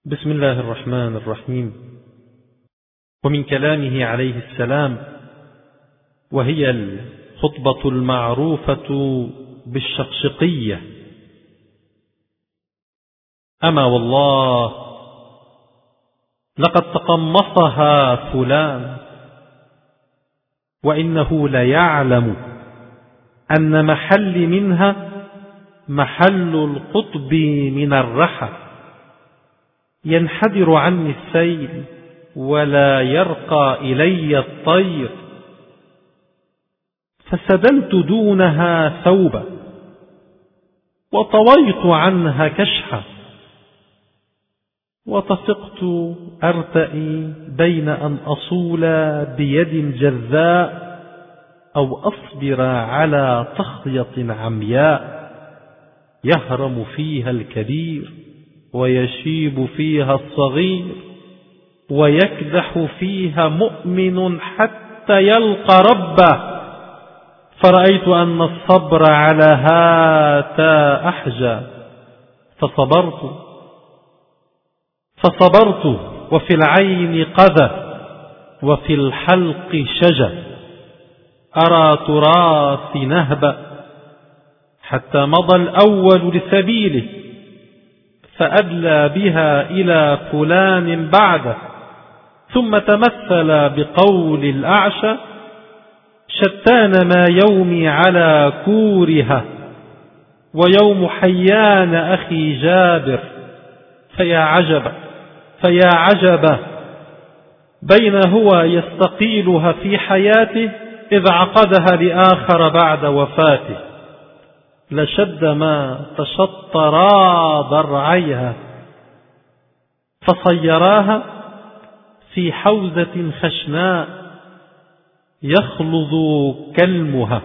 بسم الله الرحمن الرحيم. ومن كلامه عليه السلام، وهي الخطبة المعروفة بالشقشقية: أما والله لقد تقمصها فلان، وإنه ليعلم أن محل منها محل القطب من الرحى، ينحدر عني السيل ولا يرقى إلي الطير، فسدلت دونها ثوبا وطويت عنها كشحا، وطفقت أرتئي بين أن أصول بيد جذاء أو أصبر على تخيط عمياء، يهرم فيها الكبير ويشيب فيها الصغير، ويكدح فيها مؤمن حتى يلقى ربه. فرأيت أن الصبر على هاتا أحجى، فصبرت وفي العين قذى وفي الحلق شجى، أرى تراثي نهبا حتى مضى الأول لسبيله، فأدلى بها إلى فلان بعده، ثم تمثل بقول الأعشى: شتان ما يومي على كورها ويوم حيان أخي جابر، فيا عجبا بين هو يستقيلها في حياته إذ عقدها لآخر بعد وفاته، لشد ما تشطرا ضرعيها فصيراها في حوزة خشناء يخلظ كلمها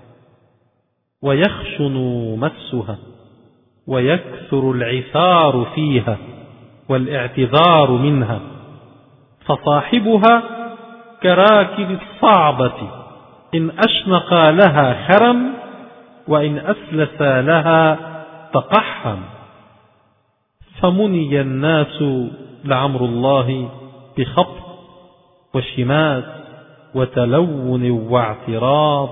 ويخشن مسها، ويكثر العثار فيها والاعتذار منها، فصاحبها كراكب الصعبة إن أشنق لها خرم، وإن أسلس لها تقحم. فمني الناس لعمر الله بخبط وشمات وتلون واعتراض،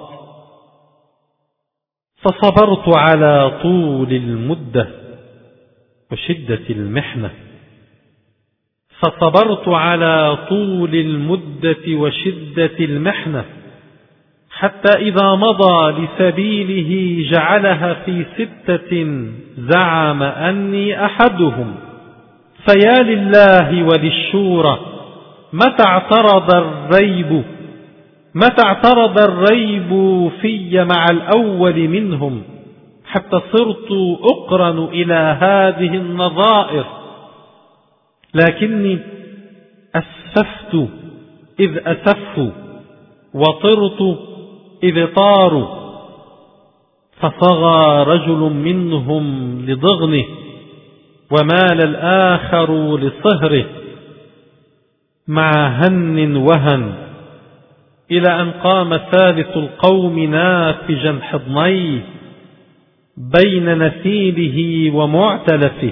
فصبرت على طول المدة وشدة المحنة، حتى إذا مضى لسبيله جعلها في 6 زعم أني أحدهم. فيا لله وللشورى متى اعترض الريب في مع الأول منهم، حتى صرت أقرن إلى هذه النظائر، لكني أسففت إذ أسفوا وطرت إذ طاروا، فصغى رجل منهم لضغنه ومال الآخر لصهره، مع هن وهن، إلى أن قام ثالث القوم نافجا حضنيه بين نسيله ومعتلفه،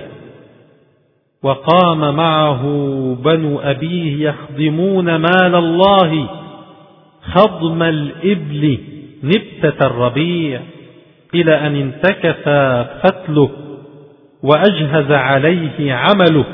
وقام معه بنو أبيه يخدمون مال الله خضم الإبل نبتة الربيع، إلى أن انتكث فتله وأجهز عليه عمله،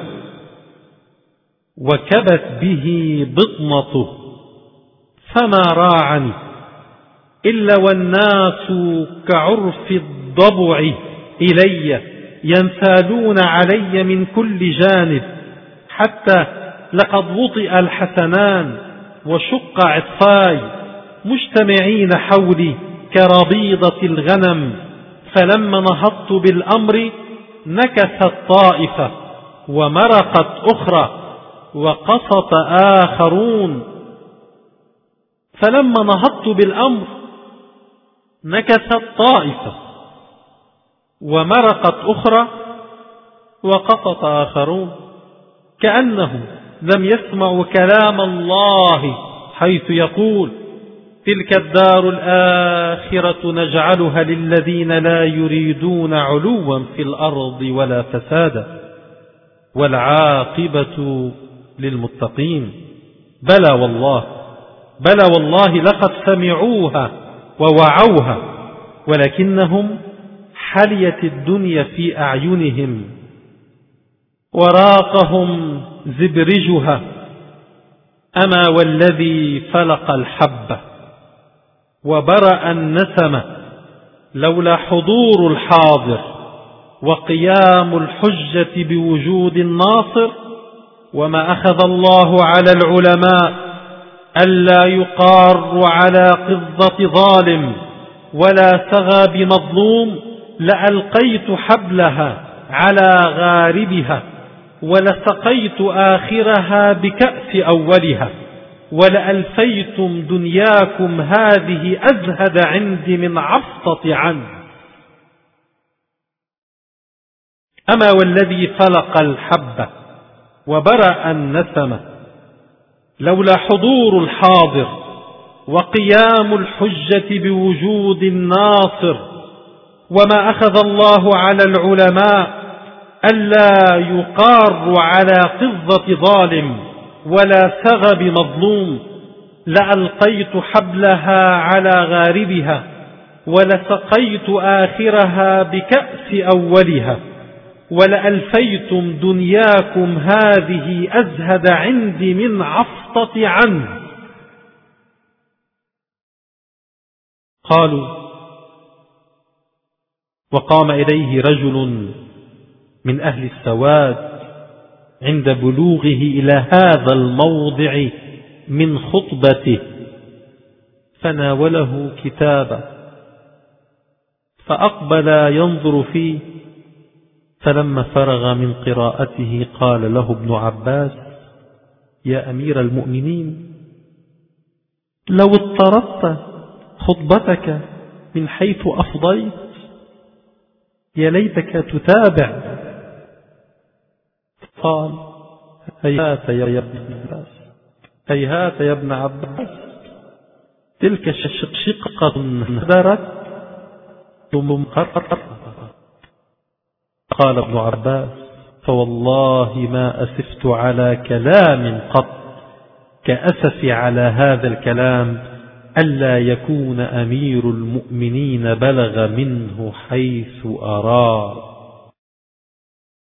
وكبت به بطنته، فما راعني إلا والناس كعرف الضبع إلي ينسالون علي من كل جانب، حتى لقد وطئ الحسنان وشق عطفاي مجتمعين حولي كربيضة الغنم، فلما نهضت بالأمر نكثت طائفة ومرقت أخرى وقسط آخرون. فلما نهضت بالأمر نكثت طائفة ومرقت أخرى وقسط آخرون، كأنهم لم يسمعوا كلام الله حيث يقول: تلك الدار الآخرة نجعلها للذين لا يريدون علوا في الأرض ولا فسادا. والعاقبة للمتقين. بلى والله لقد سمعوها ووعوها، ولكنهم حليت الدنيا في أعينهم وراقهم زبرجها. أما والذي فلق الحبة وبرأ النسمة لولا حضور الحاضر وقيام الحجة بوجود الناصر، وما أخذ الله على العلماء ألا يقار على قضة ظالم ولا سغى بمظلوم لألقيت حبلها على غاربها ولسقيت آخرها بكأس أولها ولألفيتم دنياكم هذه أزهد عندي من عفطة عنه. أما والذي فلق الحبة وبرأ النسمة لولا حضور الحاضر وقيام الحجة بوجود الناصر، وما أخذ الله على العلماء ألا يقار على قضة ظالم ولا سغى بمظلوم لألقيت حبلها على غاربها ولسقيت آخرها بكأس أولها ولألفيتم دنياكم هذه أزهد عندي من عفطة عنه. قالوا: وقام إليه رجل من أهل السواد عند بلوغه إلى هذا الموضع من خطبته فناوله كتابا فأقبل ينظر فيه، فلما فرغ من قراءته قال له ابن عباس: يا أمير المؤمنين، لو اضطردت خطبتك من حيث أفضيت يا ليتك تتابع. قال: هيهات يا ابن عباس، تلك شقشقة هدرت ثم قرر. قال ابن عباس: فوالله ما أسفت على كلام قط كأسفي على هذا الكلام ألا يكون أمير المؤمنين بلغ منه حيث أراد.